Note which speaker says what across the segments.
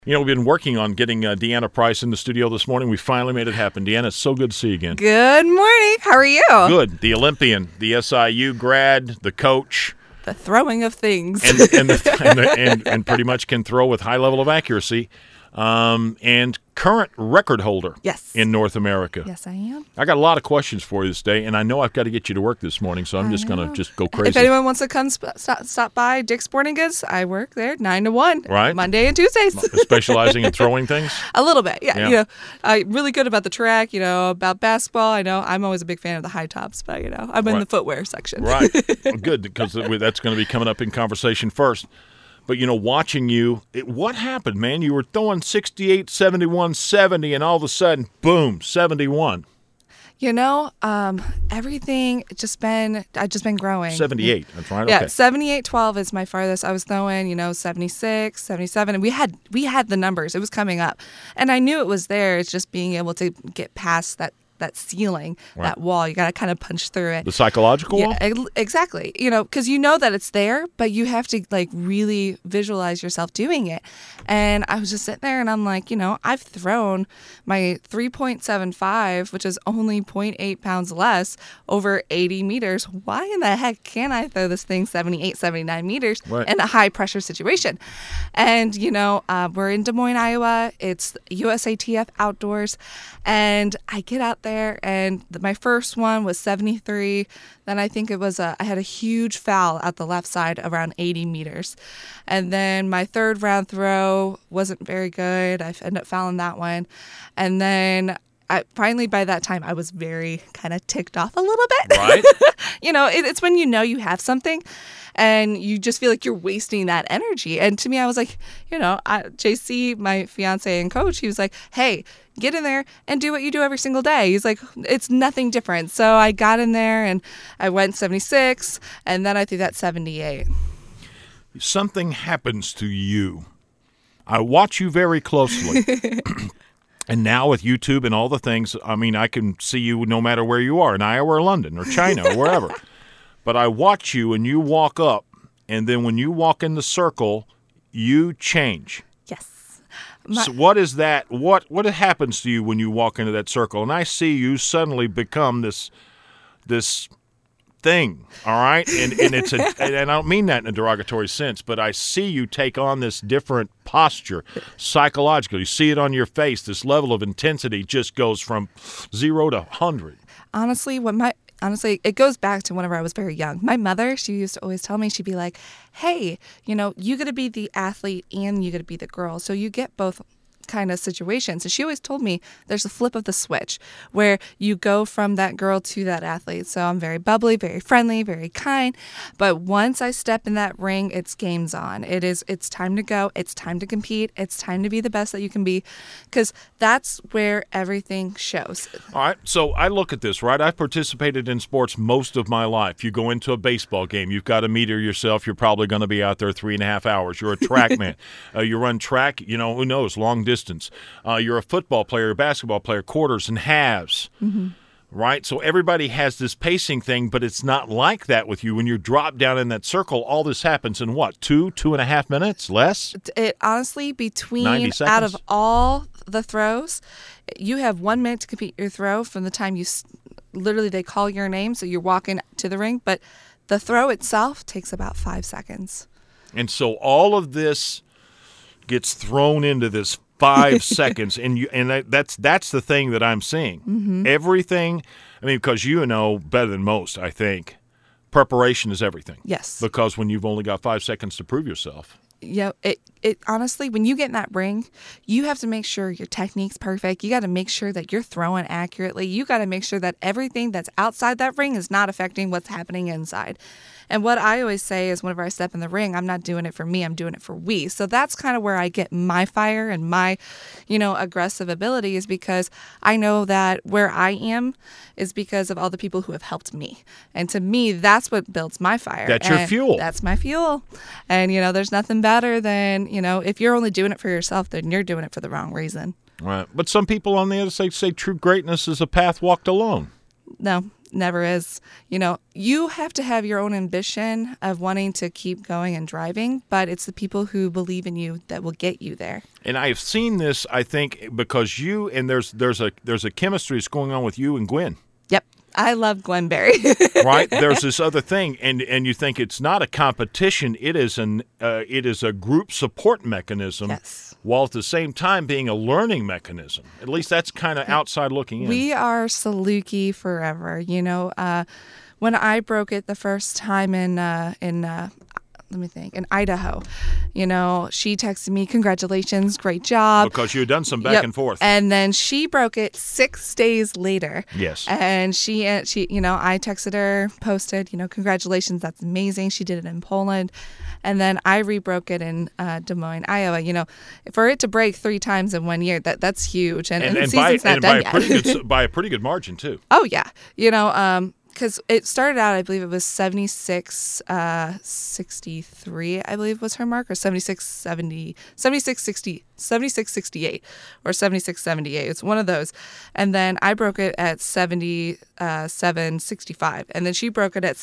Speaker 1: You know, we've been working on getting Deanna Price in the studio this morning. We finally made it happen. Deanna, it's so good to see you again.
Speaker 2: Good morning. How are you?
Speaker 1: Good. The Olympian, the SIU grad, the coach.
Speaker 2: The throwing of things.
Speaker 1: And pretty much can throw with high level of accuracy. And current record holder in North America.
Speaker 2: Yes, I am.
Speaker 1: I got a lot of questions for you this day, and I know I've got to get you to work this morning, so I'm just going to just go crazy.
Speaker 2: If anyone wants to come stop by Dick's Sporting Goods, I work there 9 to 1,
Speaker 1: right?
Speaker 2: Monday and Tuesdays.
Speaker 1: Specializing in throwing things?
Speaker 2: A little bit, yeah. You know, I'm really good about the track, about basketball. I know I'm always a big fan of the high tops, but, I'm in the footwear section.
Speaker 1: Right. Well, good, because that's going to be coming up in conversation first. But, watching you, what happened, man? You were throwing 68, 71, 70, and all of a sudden, boom, 71.
Speaker 2: Everything I've just been growing.
Speaker 1: 78, that's right.
Speaker 2: Yeah,
Speaker 1: okay.
Speaker 2: 78-12 is my farthest. I was throwing, 76, 77, and we had the numbers. It was coming up. And I knew it was there. It's just being able to get past that ceiling, that wall. You got to kind of punch through it.
Speaker 1: The psychological wall?
Speaker 2: Exactly. Because you know that it's there, but you have to really visualize yourself doing it. And I was just sitting there and I'm like, I've thrown my 3.75, which is only 0.8 pounds less, over 80 meters. Why in the heck can't I throw this thing 78, 79 meters in a high pressure situation? And, we're in Des Moines, Iowa. It's USATF outdoors. And I get out there and my first one was 73. Then I think it was I had a huge foul at the left side around 80 meters. And then my third round throw wasn't very good. I ended up fouling that one. And then finally, by that time, I was very kind of ticked off a little bit.
Speaker 1: Right.
Speaker 2: It's when you have something and you just feel like you're wasting that energy. And to me, I was like, JC, my fiance and coach, he was like, hey, get in there and do what you do every single day. He's like, it's nothing different. So I got in there and I went 76 and then I threw that 78.
Speaker 1: Something happens to you. I watch you very closely. And now with YouTube and all the things, I can see you no matter where you are, in Iowa or London or China or wherever. But I watch you and you walk up, and then when you walk in the circle, you change.
Speaker 2: Yes.
Speaker 1: So what is that? What happens to you when you walk into that circle? And I see you suddenly become this thing, all right? And it's and I don't mean that in a derogatory sense, but I see you take on this different posture psychologically. You see it on your face. This level of intensity just goes from 0 to 100.
Speaker 2: Honestly, it goes back to whenever I was very young. My mother, she used to always tell me, she'd be like, hey, you got to be the athlete and you got to be the girl. So you get both kind of situations. And she always told me there's a flip of the switch where you go from that girl to that athlete. So I'm very bubbly, very friendly, very kind. But once I step in that ring, it's game's on. It's time to go. It's time to compete. It's time to be the best that you can be, because that's where everything shows.
Speaker 1: All right. So I look at this, right? I've participated in sports most of my life. You go into a baseball game. You've got to meter yourself. You're probably going to be out there 3.5 hours. You're a track man. You run track, who knows, long distance. You're a football player, a basketball player, quarters and halves, right? So everybody has this pacing thing, but it's not like that with you. When you drop down in that circle, all this happens in what, 2.5 minutes, less?
Speaker 2: It honestly, out of all the throws, you have 1 minute to complete your throw from the time literally they call your name, so you're walking to the ring, but the throw itself takes about 5 seconds.
Speaker 1: And so all of this gets thrown into this 5 seconds, and that's the thing that I'm seeing.
Speaker 2: Mm-hmm.
Speaker 1: Everything, because you know better than most, I think, preparation is everything.
Speaker 2: Yes.
Speaker 1: Because when you've only got 5 seconds to prove yourself.
Speaker 2: Yeah, it honestly, when you get in that ring, you have to make sure your technique's perfect. You got to make sure that you're throwing accurately. You got to make sure that everything that's outside that ring is not affecting what's happening inside. And what I always say is whenever I step in the ring, I'm not doing it for me, I'm doing it for we. So that's kind of where I get my fire and my, aggressive ability, is because I know that where I am is because of all the people who have helped me. And to me, that's what builds my fire.
Speaker 1: That's your fuel.
Speaker 2: That's my fuel. And, there's nothing better than, if you're only doing it for yourself, then you're doing it for the wrong reason.
Speaker 1: Right. But some people on the other side say true greatness is a path walked alone.
Speaker 2: No, never is. You have to have your own ambition of wanting to keep going and driving, but it's the people who believe in you that will get you there.
Speaker 1: And I have seen this, I think, because you and there's a chemistry that's going on with you and Gwen.
Speaker 2: Yep. I love Gwen Berry.
Speaker 1: Right? There's this other thing, and you think it's not a competition. It is a group support mechanism,
Speaker 2: Yes.
Speaker 1: while at the same time being a learning mechanism. At least that's kind of outside looking in.
Speaker 2: We are Saluki forever. When I broke it the first time in Idaho, she texted me, "Congratulations, great job."
Speaker 1: Because you had done some back
Speaker 2: Yep.
Speaker 1: and forth.
Speaker 2: And then she broke it 6 days later.
Speaker 1: Yes.
Speaker 2: And she, I texted her, posted, "Congratulations, that's amazing." She did it in Poland. And then I rebroke it in Des Moines, Iowa. For it to break 3 times in 1 year, that's huge. And the season's not done yet.
Speaker 1: By a pretty good margin, too.
Speaker 2: Oh, yeah. Because it started out, I believe it was 76.63, I believe was her mark, or 76.68, or 76.78. It's one of those. And then I broke it at 77.65, and then she broke it at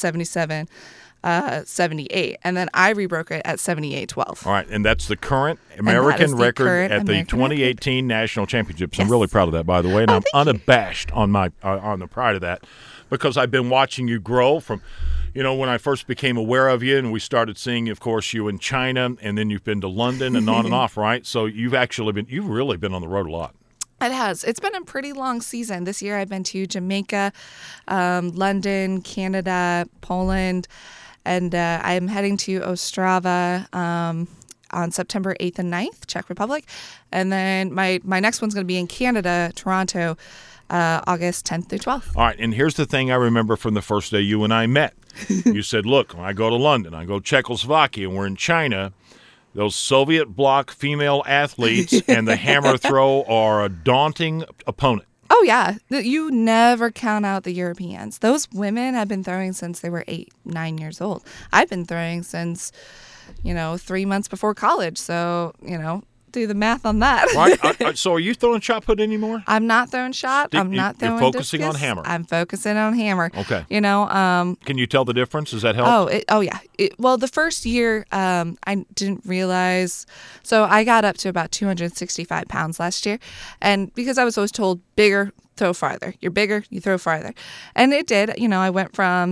Speaker 2: 77.78, and then I rebroke it at 78.12.
Speaker 1: All right, and that's the current American record at the 2018 National Championships.
Speaker 2: Yes.
Speaker 1: I'm really proud of that, by the way, and I'm
Speaker 2: thank you.
Speaker 1: unabashed on the pride of that, because I've been watching you grow from, when I first became aware of you, and we started seeing, of course, you in China, and then you've been to London and on and off, right? So you've really been on the road a lot.
Speaker 2: It has. It's been a pretty long season. This year I've been to Jamaica, London, Canada, Poland, and I'm heading to Ostrava on September 8th and 9th, Czech Republic. And then my next one's going to be in Canada, Toronto, August 10th through 12th.
Speaker 1: All right, and here's the thing I remember from the first day you and I met. You said, look, when I go to London, I go to Czechoslovakia, and we're in China, those Soviet bloc female athletes and the hammer throw are a daunting opponent.
Speaker 2: Oh, yeah. You never count out the Europeans. Those women have been throwing since they were 8, 9 years old. I've been throwing since, 3 months before college. So, do the math on that.
Speaker 1: Right. So are you throwing shot put anymore?
Speaker 2: I'm not throwing shot. I'm not throwing
Speaker 1: You're focusing
Speaker 2: discus.
Speaker 1: on hammer.
Speaker 2: I'm focusing on hammer.
Speaker 1: Okay.
Speaker 2: Can
Speaker 1: you tell the difference? Does that help?
Speaker 2: Yeah. Well, the first year, I didn't realize. So I got up to about 265 pounds last year. And because I was always told bigger, throw farther. You're bigger, you throw farther. And it did. I went from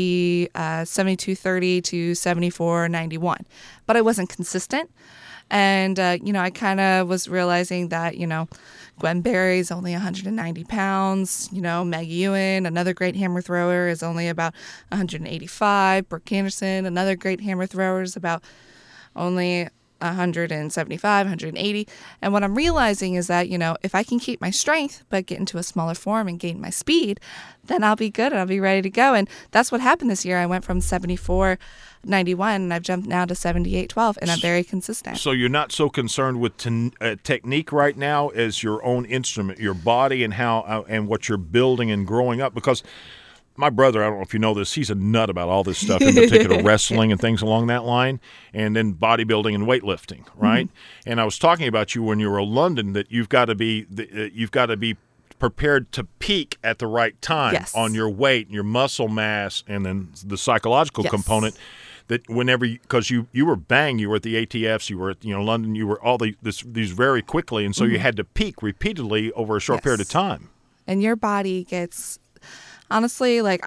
Speaker 2: 72.30 to 74.91. But I wasn't consistent. And, I kind of was realizing that, Gwen Berry's only 190 pounds. Maggie Ewan, another great hammer thrower, is only about 185. Brooke Anderson, another great hammer thrower, is about only 175, 180. And what I'm realizing is that, if I can keep my strength but get into a smaller form and gain my speed, then I'll be good and I'll be ready to go. And that's what happened this year. I went from 74.91 and I've jumped now to 78.12, and I'm very consistent.
Speaker 1: So you're not so concerned with technique right now as your own instrument, your body, and how and what you're building and growing up, because my brother, I don't know if you know this, he's a nut about all this stuff, in particular wrestling and things along that line, and then bodybuilding and weightlifting, right? Mm-hmm. And I was talking about you when you were in London, that you've got to be prepared to peak at the right time.
Speaker 2: Yes.
Speaker 1: On your weight and your muscle mass, and then the psychological
Speaker 2: Yes.
Speaker 1: component. That whenever, because you were you were at the ATFs, you were at London, you were all these very quickly, and so you had to peak repeatedly over a short period of time.
Speaker 2: And your body gets. Honestly, I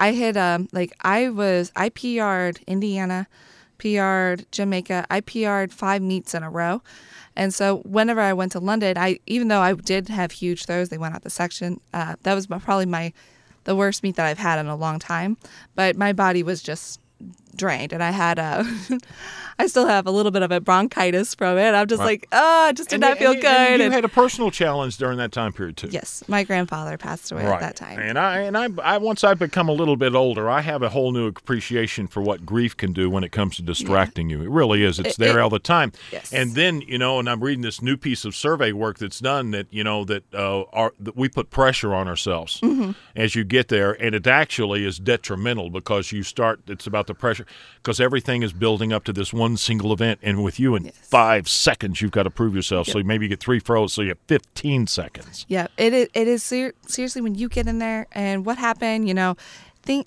Speaker 2: PR'd Indiana, PR'd Jamaica, I PR'd 5 meets in a row. And so whenever I went to London, even though I did have huge throws, they went out the section. That was probably the worst meet that I've had in a long time. But my body was just drained, and I had I still have a little bit of a bronchitis from it. I'm just I just did not feel good.
Speaker 1: And you had a personal challenge during that time period too.
Speaker 2: Yes, my grandfather passed away at that time.
Speaker 1: And I once I've become a little bit older, I have a whole new appreciation for what grief can do when it comes to distracting you. It really is. It's there all the time.
Speaker 2: Yes.
Speaker 1: And then and I'm reading this new piece of survey work that's done that that we put pressure on ourselves as you get there, and it actually is detrimental because it's about the pressure, because everything is building up to this one single event, and with you in 5 seconds you've got to prove yourself. So maybe you get 3 throws, so you have 15 seconds.
Speaker 2: Yeah, it is seriously when you get in there, and what happened, think,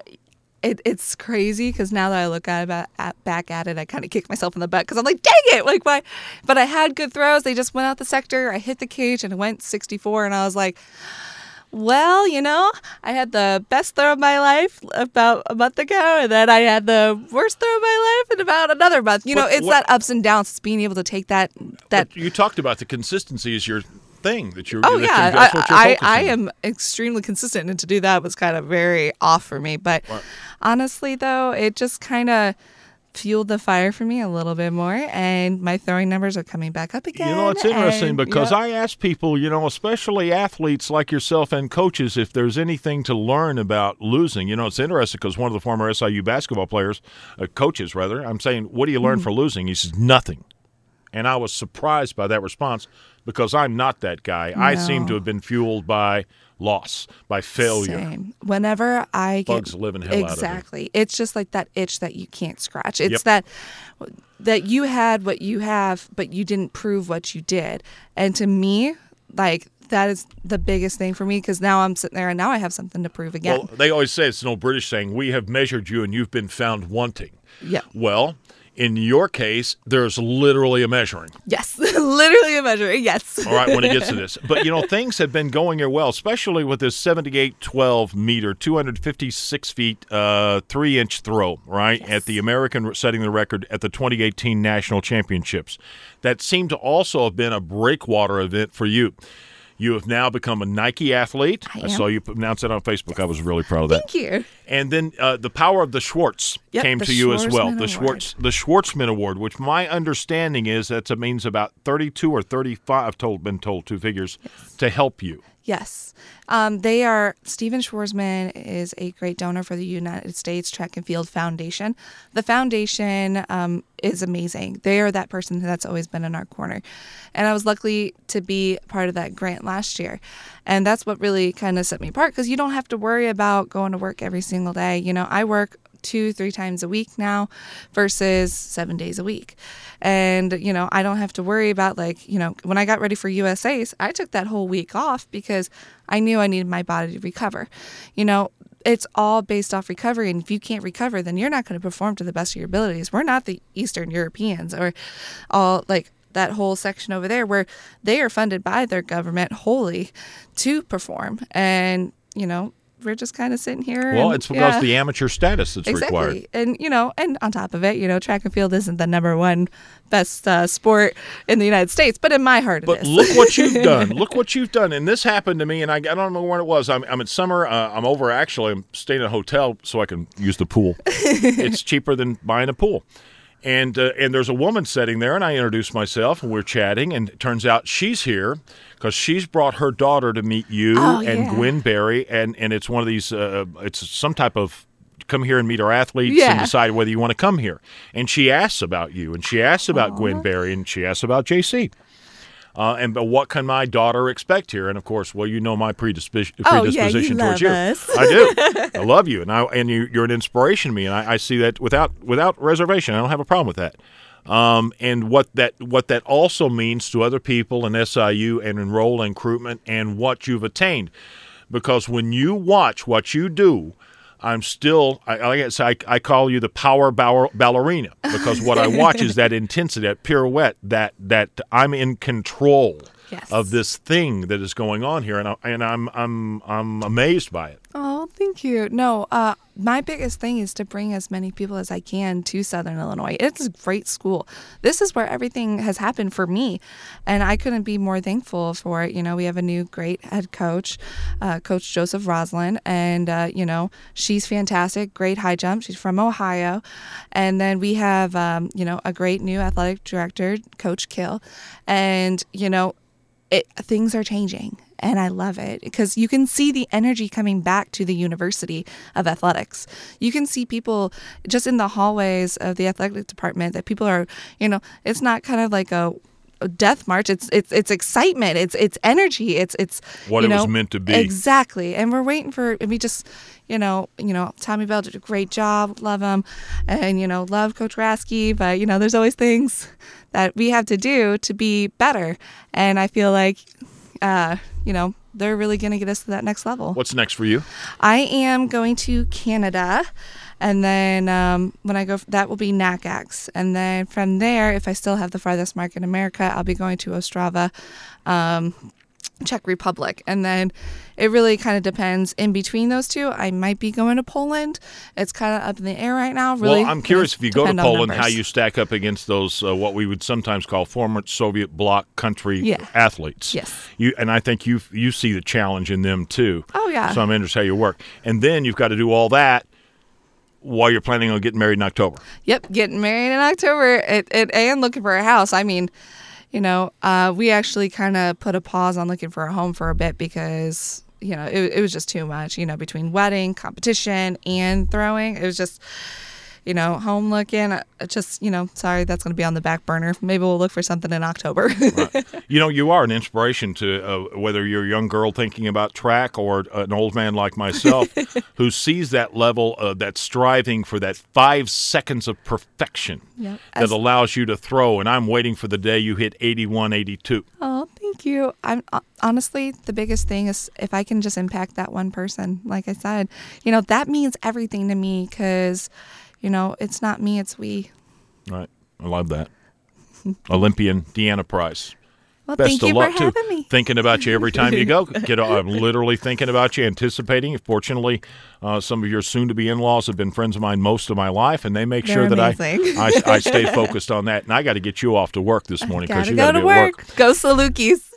Speaker 2: it's crazy because now that I look back at it, I kind of kick myself in the butt because I'm like, dang it, like why? But I had good throws. They just went out the sector. I hit the cage and it went 64, and I was like, well, I had the best throw of my life about a month ago, and then I had the worst throw of my life in about another month. That ups and downs. It's being able to take that.
Speaker 1: But you talked about the consistency is your thing that you're.
Speaker 2: Oh
Speaker 1: yeah,
Speaker 2: that's
Speaker 1: what you're focusing
Speaker 2: I
Speaker 1: on.
Speaker 2: am extremely consistent, and to do that was kind of very off for me. But honestly, though, it just kind of fueled the fire for me a little bit more, and my throwing numbers are coming back up again.
Speaker 1: It's interesting because
Speaker 2: yep.
Speaker 1: I ask people, especially athletes like yourself and coaches, if there's anything to learn about losing. It's interesting because one of the former SIU basketball players, coaches rather, I'm saying, what do you learn for losing? He says, nothing. And I was surprised by that response because I'm not that guy. No. I seem to have been fueled by loss, by failure.
Speaker 2: Same. Whenever I get
Speaker 1: bugs living hell out of me.
Speaker 2: Exactly. It's just like that itch that you can't scratch. It's that you had what you have, but you didn't prove what you did. And to me, like, that is the biggest thing for me because now I'm sitting there and now I have something to prove again.
Speaker 1: Well, they always say, it's an old British saying, we have measured you and you've been found wanting.
Speaker 2: Yeah.
Speaker 1: Well, in your case, there's literally a measuring.
Speaker 2: Yes, literally a measuring, yes.
Speaker 1: All right, when it gets to this. But, things have been going your well, especially with this 78-12 meter, 256 feet, 3-inch throw, right,
Speaker 2: yes.
Speaker 1: at the American setting the record at the 2018 National Championships. That seemed to also have been a breakwater event for you. You have now become a Nike athlete. I saw you announce it on Facebook. Yes. I was really proud of that.
Speaker 2: Thank you.
Speaker 1: And then the power of the Schwartz came to you as well. The Schwartzman Award, which my understanding is that it means about 32 or 35, I've been told two figures, to help you.
Speaker 2: Yes. Stephen Schwarzman is a great donor for the United States Track and Field Foundation. The foundation is amazing. They are that person that's always been in our corner. And I was lucky to be part of that grant last year. And that's what really kind of set me apart because you don't have to worry about going to work every single day. I work 2-3 times a week now versus 7 days a week. And, I don't have to worry about when I got ready for USA's, I took that whole week off because I knew I needed my body to recover. It's all based off recovery. And if you can't recover, then you're not going to perform to the best of your abilities. We're not the Eastern Europeans or all that whole section over there where they are funded by their government wholly to perform. And, we're just kind of sitting here.
Speaker 1: Well, it's because of the amateur status that's
Speaker 2: exactly.
Speaker 1: required.
Speaker 2: And, and on top of it, track and field isn't the number one best sport in the United States, but in my heart it is.
Speaker 1: But look what you've done. Look what you've done. And this happened to me, and I don't know when it was. I'm in summer. I'm staying in a hotel so I can use the pool. It's cheaper than buying a pool. And there's a woman sitting there, and I introduced myself, and we're chatting, and it turns out she's here because she's brought her daughter to meet you and Gwen Berry, and it's one of these, it's some type of come here and meet our athletes and decide whether you want to come here. And she asks about you, and she asks about Gwen Berry, and she asks about JC. But what can my daughter expect here? And of course, my predisposition towards you.
Speaker 2: Us.
Speaker 1: I do. I love you, and you're an inspiration to me, and I see that without reservation. I don't have a problem with that. And what that also means to other people in SIU and enroll in recruitment and what you've attained, because when you watch what you do. I'm still, I call you the power ballerina because what I watch is that intensity, that pirouette, that I'm in control of this thing that is going on here, and I'm amazed by it.
Speaker 2: Oh, thank you. No, my biggest thing is to bring as many people as I can to Southern Illinois. It's a great school. This is where everything has happened for me, and I couldn't be more thankful for it. We have a new great head coach, Coach Joseph Roslin, and, she's fantastic, great high jump. She's from Ohio. And then we have, a great new athletic director, Coach Kill, and, things are changing. And I love it because you can see the energy coming back to the University of Athletics. You can see people just in the hallways of the athletic department that people are, it's not kind of like a death march. It's excitement. It's energy. It's
Speaker 1: what it was meant to be.
Speaker 2: Exactly. And we're waiting for, we just, Tommy Bell did a great job. Love him. And, love Coach Rasky. But, there's always things that we have to do to be better. And I feel like, they're really going to get us to that next level.
Speaker 1: What's next for you?
Speaker 2: I am going to Canada, and then when I go, that will be NACAX. And then from there, if I still have the farthest mark in America, I'll be going to Ostrava, Czech Republic. And then it really kind of depends. In between those two, I might be going to Poland. It's kind of up in the air right now. Really,
Speaker 1: well, I'm curious if you go to Poland, how
Speaker 2: numbers.
Speaker 1: you stack up against those what we would sometimes call former Soviet bloc country athletes.
Speaker 2: Yes.
Speaker 1: And I think you see the challenge in them too.
Speaker 2: Oh, yeah.
Speaker 1: So I'm interested how you work. And then you've got to do all that while you're planning on getting married in October.
Speaker 2: Yep, getting married in October and looking for a house. I mean, we actually kind of put a pause on looking for a home for a bit because, it was just too much, between wedding, competition, and throwing. It was just, home looking. Just, sorry, that's going to be on the back burner. Maybe we'll look for something in October.
Speaker 1: Right. You are an inspiration to whether you're a young girl thinking about track or an old man like myself who sees that level of that striving for that 5 seconds of perfection that allows you to throw. And I'm waiting for the day you hit 81, 82.
Speaker 2: Oh, thank you. I'm honestly, the biggest thing is if I can just impact that one person, like I said, that means everything to me because, it's not me, it's we.
Speaker 1: Right. I love that. Olympian Deanna Price.
Speaker 2: Well,
Speaker 1: Best
Speaker 2: thank
Speaker 1: of
Speaker 2: you
Speaker 1: luck,
Speaker 2: for
Speaker 1: too.
Speaker 2: having me.
Speaker 1: Thinking about you every time you go. I'm literally thinking about you, anticipating. Fortunately, some of your soon-to-be in-laws have been friends of mine most of my life, and they make
Speaker 2: They're
Speaker 1: sure that
Speaker 2: amazing.
Speaker 1: I stay focused on that. And I got to get you off to work this morning because you got to be
Speaker 2: go to
Speaker 1: at work.
Speaker 2: Go Salukis.